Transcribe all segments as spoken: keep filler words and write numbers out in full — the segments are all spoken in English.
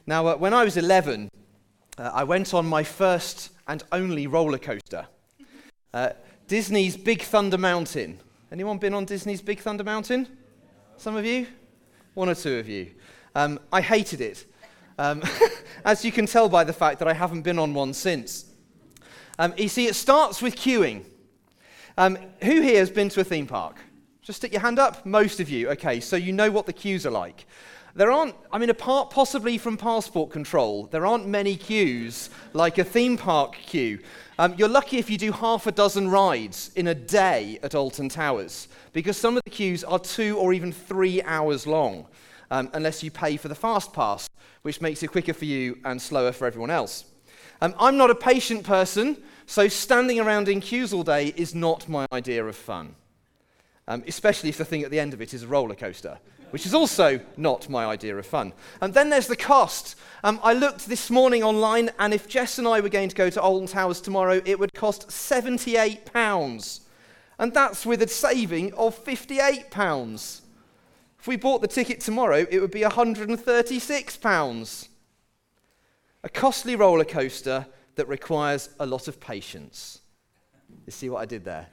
Now, uh, when I was eleven, uh, I went on my first and only roller coaster. Uh, Disney's Big Thunder Mountain. Anyone been on Disney's Big Thunder Mountain? Some of you? One or two of you. Um, I hated it, um, as you can tell by the fact that I haven't been on one since. Um, you see, it starts with queuing. Um, who here has been to a theme park? Just stick your hand up. Most of you. Okay, so you know what the queues are like. There aren't, I mean, apart possibly from passport control, there aren't many queues like a theme park queue. Um, you're lucky if you do half a dozen rides in a day at Alton Towers, because some of the queues are two or even three hours long, um, unless you pay for the fast pass, which makes it quicker for you and slower for everyone else. Um, I'm not a patient person, so standing around in queues all day is not my idea of fun, um, especially if the thing at the end of it is a roller coaster, which is also not my idea of fun. And then there's the cost. Um, I looked this morning online, and if Jess and I were going to go to Alton Towers tomorrow, it would cost seventy-eight pounds. And that's with a saving of fifty-eight pounds. If we bought the ticket tomorrow, it would be one hundred thirty-six pounds. A costly roller coaster that requires a lot of patience. You see what I did there?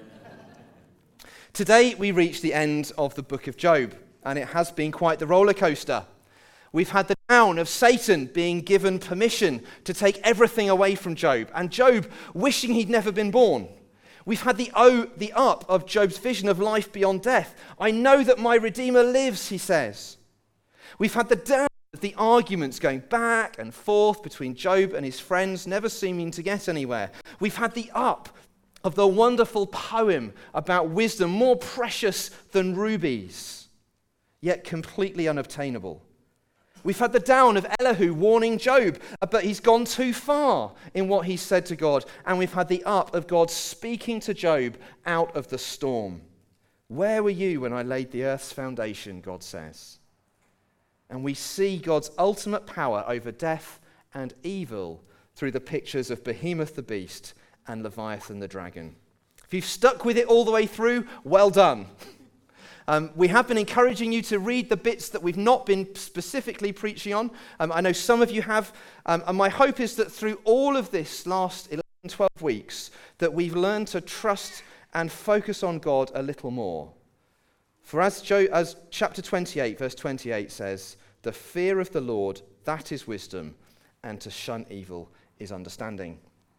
Today, we reach the end of the book of Job. And it has been quite the roller coaster. We've had the down of Satan being given permission to take everything away from Job, and Job wishing he'd never been born. We've had the o, the up of Job's vision of life beyond death. I know that my Redeemer lives, he says. We've had the down of the arguments going back and forth between Job and his friends, never seeming to get anywhere. We've had the up of the wonderful poem about wisdom, more precious than rubies, yet completely unobtainable. We've had the down of Elihu warning Job, but he's gone too far in what he's said to God. And we've had the up of God speaking to Job out of the storm. Where were you when I laid the earth's foundation, God says. And we see God's ultimate power over death and evil through the pictures of Behemoth the beast and Leviathan the dragon. If you've stuck with it all the way through, well done. Um, we have been encouraging you to read the bits that we've not been specifically preaching on. Um, I know some of you have, um, and my hope is that through all of this last eleven, twelve weeks, that we've learned to trust and focus on God a little more. For as, Job, as chapter twenty-eight, verse twenty-eight says, the fear of the Lord, that is wisdom, and to shun evil is understanding.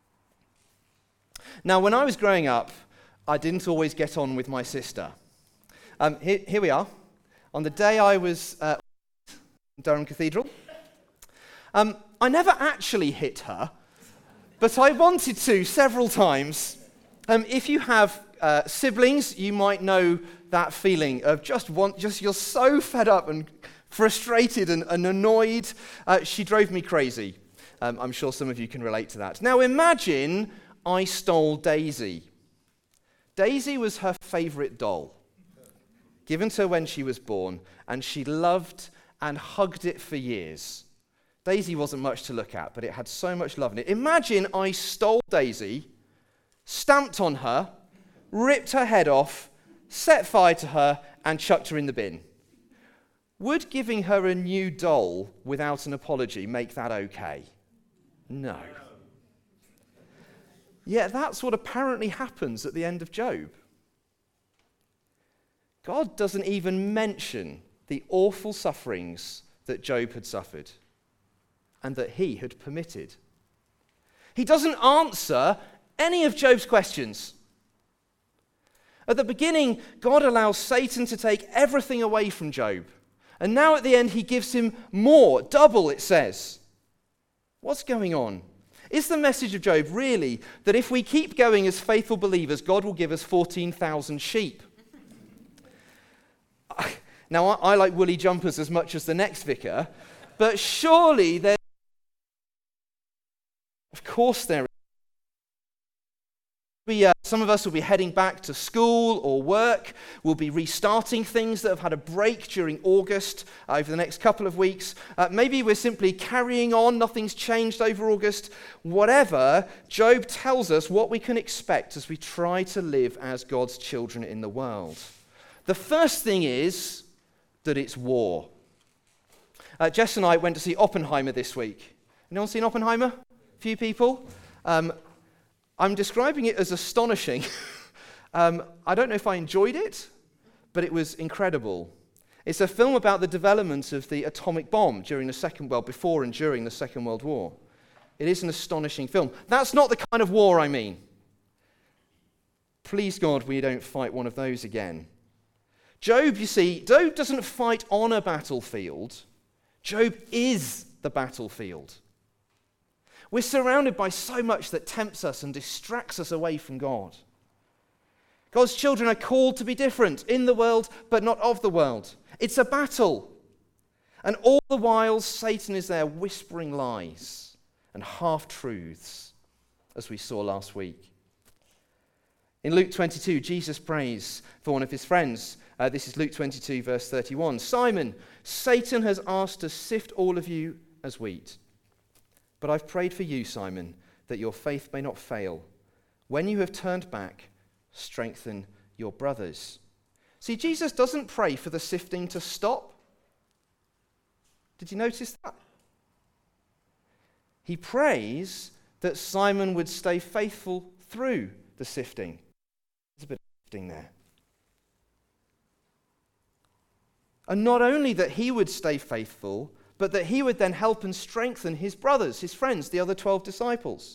Now, when I was growing up, I didn't always get on with my sister. Um, here, here we are, on the day I was uh, in Durham Cathedral. Um, I never actually hit her, but I wanted to several times. Um, if you have uh, siblings, you might know that feeling of just want, just you're so fed up and frustrated and, and annoyed. Uh, she drove me crazy. Um, I'm sure some of you can relate to that. Now imagine I stole Daisy. Daisy was her favourite doll, given to her when she was born, and she loved and hugged it for years. Daisy wasn't much to look at, but it had so much love in it. Imagine I stole Daisy, stamped on her, ripped her head off, set fire to her, and chucked her in the bin. Would giving her a new doll without an apology make that okay? No. Yet that's what apparently happens at the end of Job. God doesn't even mention the awful sufferings that Job had suffered and that he had permitted. He doesn't answer any of Job's questions. At the beginning, God allows Satan to take everything away from Job. And now at the end, he gives him more, double, it says. What's going on? Is the message of Job really that if we keep going as faithful believers, God will give us fourteen thousand sheep? Now, I, I like woolly jumpers as much as the next vicar, but surely there... Of course there is. We, uh, some of us will be heading back to school or work. We'll be restarting things that have had a break during August uh, over the next couple of weeks. Uh, maybe we're simply carrying on. Nothing's changed over August. Whatever, Job tells us what we can expect as we try to live as God's children in the world. The first thing is that it's war. Uh, Jess and I went to see Oppenheimer this week. Anyone seen Oppenheimer? A few people? Um, I'm describing it as astonishing. um, I don't know if I enjoyed it, but it was incredible. It's a film about the development of the atomic bomb during the Second, well, before and during the Second World War. It is an astonishing film. That's not the kind of war I mean. Please God, we don't fight one of those again. Job, you see, Job doesn't fight on a battlefield. Job is the battlefield. We're surrounded by so much that tempts us and distracts us away from God. God's children are called to be different in the world, but not of the world. It's a battle. And all the while, Satan is there whispering lies and half-truths, as we saw last week. In Luke twenty-two, Jesus prays for one of his friends. Uh, this is Luke twenty-two, verse thirty-one. Simon, Satan has asked to sift all of you as wheat. But I've prayed for you, Simon, that your faith may not fail. When you have turned back, strengthen your brothers. See, Jesus doesn't pray for the sifting to stop. Did you notice that? He prays that Simon would stay faithful through the sifting. There's a bit of sifting there. And not only that he would stay faithful, but that he would then help and strengthen his brothers, his friends, the other twelve disciples.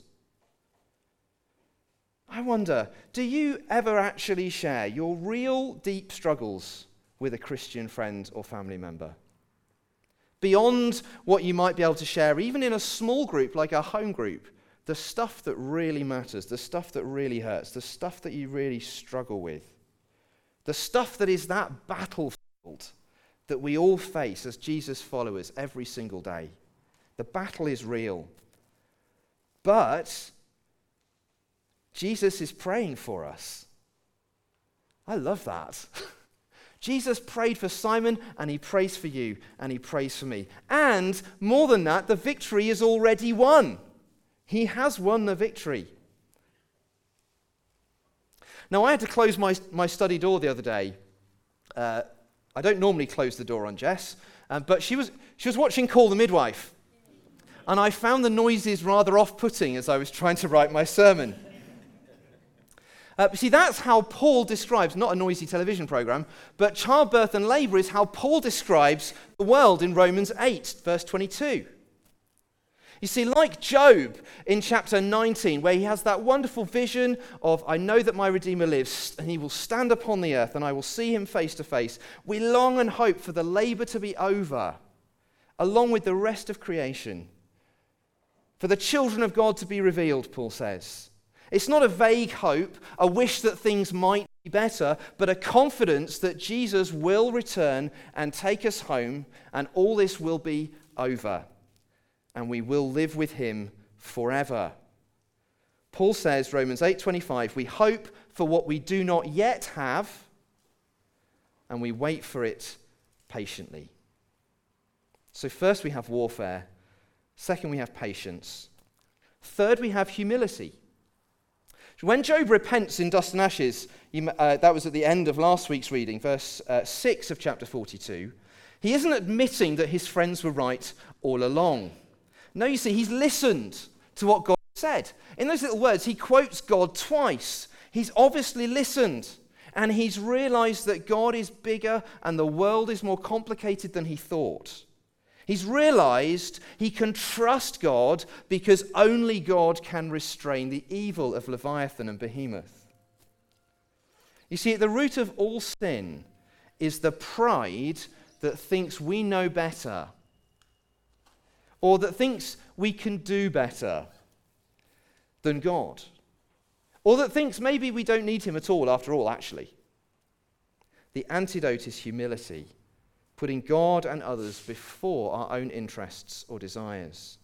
I wonder, do you ever actually share your real deep struggles with a Christian friend or family member? Beyond what you might be able to share, even in a small group like our home group, the stuff that really matters, the stuff that really hurts, the stuff that you really struggle with, the stuff that is that battlefield that we all face as Jesus followers every single day. The battle is real. But Jesus is praying for us. I love that. Jesus prayed for Simon, and he prays for you, and he prays for me. And more than that, the victory is already won. He has won the victory. Now, I had to close my, my study door the other day. Uh, I don't normally close the door on Jess, uh, but she was, she was watching Call the Midwife. And I found the noises rather off-putting as I was trying to write my sermon. Uh, see, that's how Paul describes, not a noisy television program, but childbirth and labor is how Paul describes the world in Romans eight, verse twenty-two. You see, like Job in chapter nineteen, where he has that wonderful vision of, I know that my Redeemer lives, and he will stand upon the earth, and I will see him face to face. We long and hope for the labor to be over, along with the rest of creation. For the children of God to be revealed, Paul says. It's not a vague hope, a wish that things might be better, but a confidence that Jesus will return and take us home, and all this will be over, and we will live with him forever. Paul says, Romans eight twenty-five, we hope for what we do not yet have, and we wait for it patiently. So first we have warfare. Second, we have patience. Third, we have humility. When Job repents in dust and ashes, you, uh, that was at the end of last week's reading, verse uh, six of chapter forty-two, he isn't admitting that his friends were right all along. No, you see, he's listened to what God said. In those little words, he quotes God twice. He's obviously listened, and he's realized that God is bigger and the world is more complicated than he thought. He's realized he can trust God because only God can restrain the evil of Leviathan and Behemoth. You see, at the root of all sin is the pride that thinks we know better, or that thinks we can do better than God, or that thinks maybe we don't need him at all after all, actually. The antidote is humility. Putting God and others before our own interests or desires.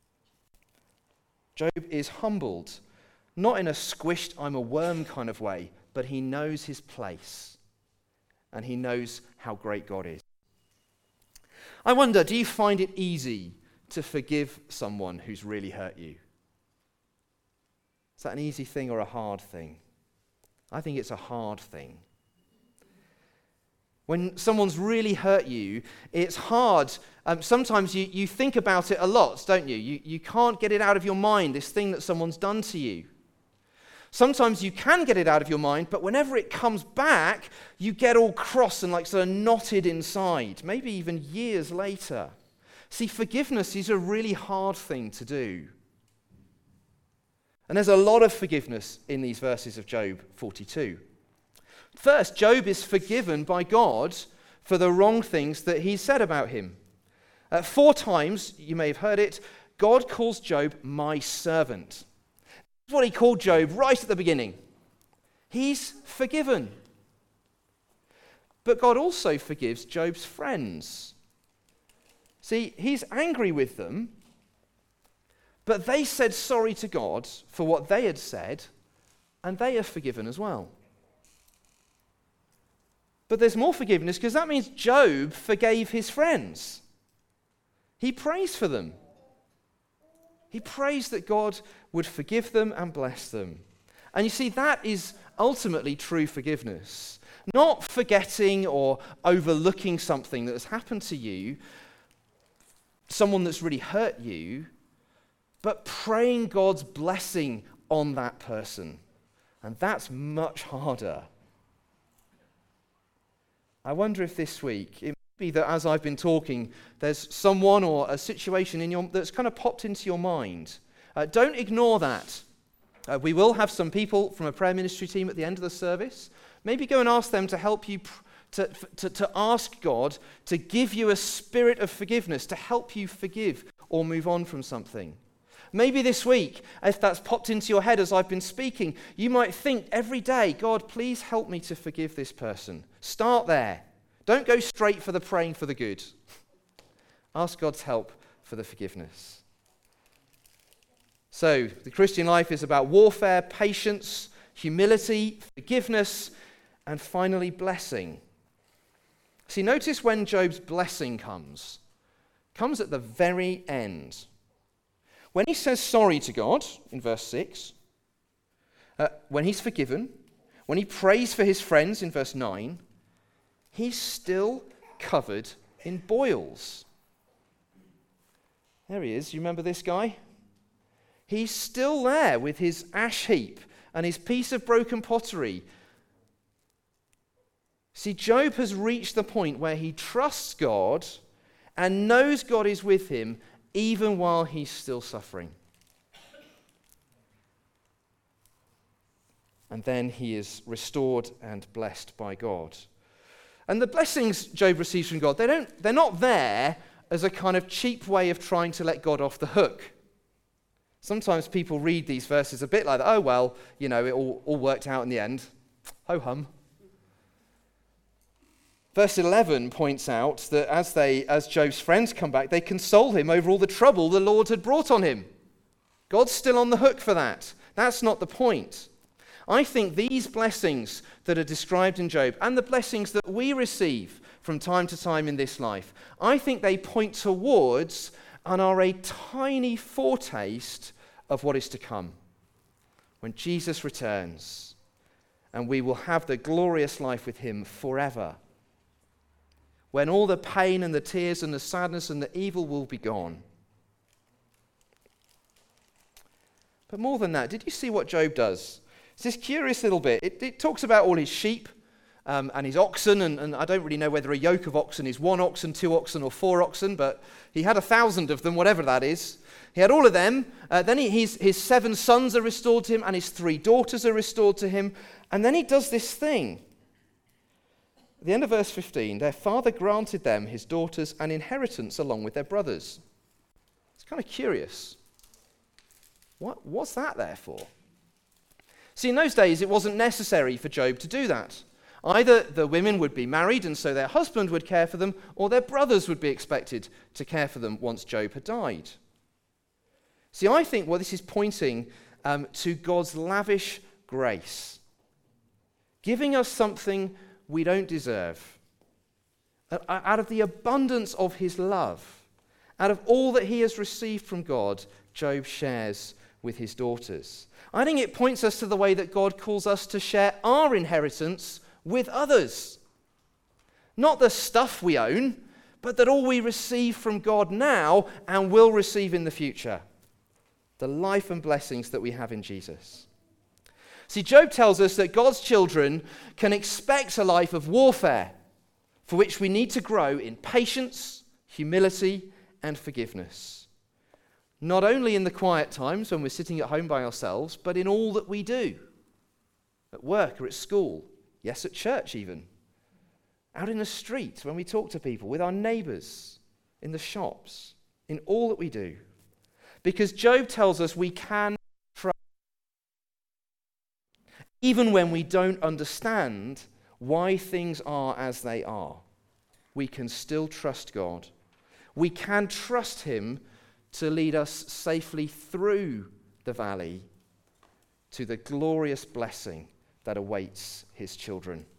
Job is humbled, not in a squished, I'm a worm kind of way, but he knows his place, and he knows how great God is. I wonder, do you find it easy to forgive someone who's really hurt you? Is that an easy thing or a hard thing? I think it's a hard thing. When someone's really hurt you, it's hard. Um, sometimes you, you think about it a lot, don't you? you? You can't get it out of your mind, this thing that someone's done to you. Sometimes you can get it out of your mind, but whenever it comes back, you get all cross and like sort of knotted inside, maybe even years later. See, forgiveness is a really hard thing to do. And there's a lot of forgiveness in these verses of Job forty-two. First, Job is forgiven by God for the wrong things that he said about him. Uh, four times, you may have heard it, God calls Job my servant. That's what he called Job right at the beginning. He's forgiven. But God also forgives Job's friends. See, he's angry with them, but they said sorry to God for what they had said, and they are forgiven as well. But there's more forgiveness because that means Job forgave his friends. He prays for them. He prays that God would forgive them and bless them. And you see, that is ultimately true forgiveness. Not forgetting or overlooking something that has happened to you, someone that's really hurt you, but praying God's blessing on that person. And that's much harder. I wonder if this week, it may be that as I've been talking, there's someone or a situation in your that's kind of popped into your mind. Uh, don't ignore that. Uh, we will have some people from a prayer ministry team at the end of the service. Maybe go and ask them to help you, pr- to, to, to ask God to give you a spirit of forgiveness, to help you forgive or move on from something. Maybe this week, if that's popped into your head as I've been speaking, you might think every day, God, please help me to forgive this person. Start there. Don't go straight for the praying for the good. Ask God's help for the forgiveness. So, the Christian life is about warfare, patience, humility, forgiveness, and finally blessing. See, notice when Job's blessing comes. It comes at the very end. When he says sorry to God, in verse six, uh, when he's forgiven, when he prays for his friends, in verse nine, he's still covered in boils. There he is. You remember this guy? He's still there with his ash heap and his piece of broken pottery. See, Job has reached the point where he trusts God and knows God is with him even while he's still suffering. And then he is restored and blessed by God. And the blessings Job receives from God, they don't, they're not there as a kind of cheap way of trying to let God off the hook. Sometimes people read these verses a bit like that. Oh, well, you know, it all, all worked out in the end. Ho-hum. Verse eleven points out that as they, as Job's friends come back, they console him over all the trouble the Lord had brought on him. God's still on the hook for that. That's not the point. I think these blessings that are described in Job and the blessings that we receive from time to time in this life, I think they point towards and are a tiny foretaste of what is to come when Jesus returns and we will have the glorious life with him forever. When all the pain and the tears and the sadness and the evil will be gone. But more than that, did you see what Job does? It's this curious little bit. It, it talks about all his sheep um, and his oxen, and, and I don't really know whether a yoke of oxen is one oxen, two oxen, or four oxen, but he had a thousand of them, whatever that is. He had all of them. Uh, then he, his, his seven sons are restored to him, and his three daughters are restored to him. And then he does this thing. At the end of verse fifteen, their father granted them, his daughters, an inheritance along with their brothers. It's kind of curious. What, what's that there for? See, in those days, it wasn't necessary for Job to do that. Either the women would be married and so their husband would care for them, or their brothers would be expected to care for them once Job had died. See, I think well, this is pointing um, to God's lavish grace, giving us something we don't deserve. Out of the abundance of his love, out of all that he has received from God, Job shares with his daughters. I think it points us to the way that God calls us to share our inheritance with others. Not the stuff we own, but that all we receive from God now and will receive in the future. The life and blessings that we have in Jesus. See, Job tells us that God's children can expect a life of warfare, for which we need to grow in patience, humility, and forgiveness. Not only in the quiet times when we're sitting at home by ourselves, but in all that we do. At work or at school. Yes, at church even. Out in the street when we talk to people, with our neighbours, in the shops, in all that we do. Because Job tells us we can trust, even when we don't understand why things are as they are. We can still trust God. We can trust him to lead us safely through the valley to the glorious blessing that awaits his children.